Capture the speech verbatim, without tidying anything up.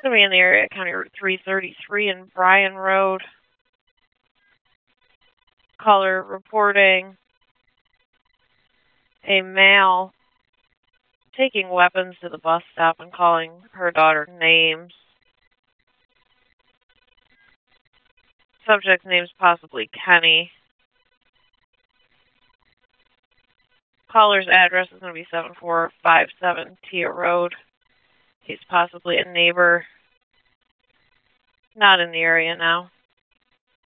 going to be in the area, County Route three thirty-three in Bryan Road. Caller reporting a male taking weapons to the bus stop and calling her daughter names. Subject name's possibly Kenny. Caller's address is going to be seven four five seven Tia Road. He's possibly a neighbor. Not in the area now.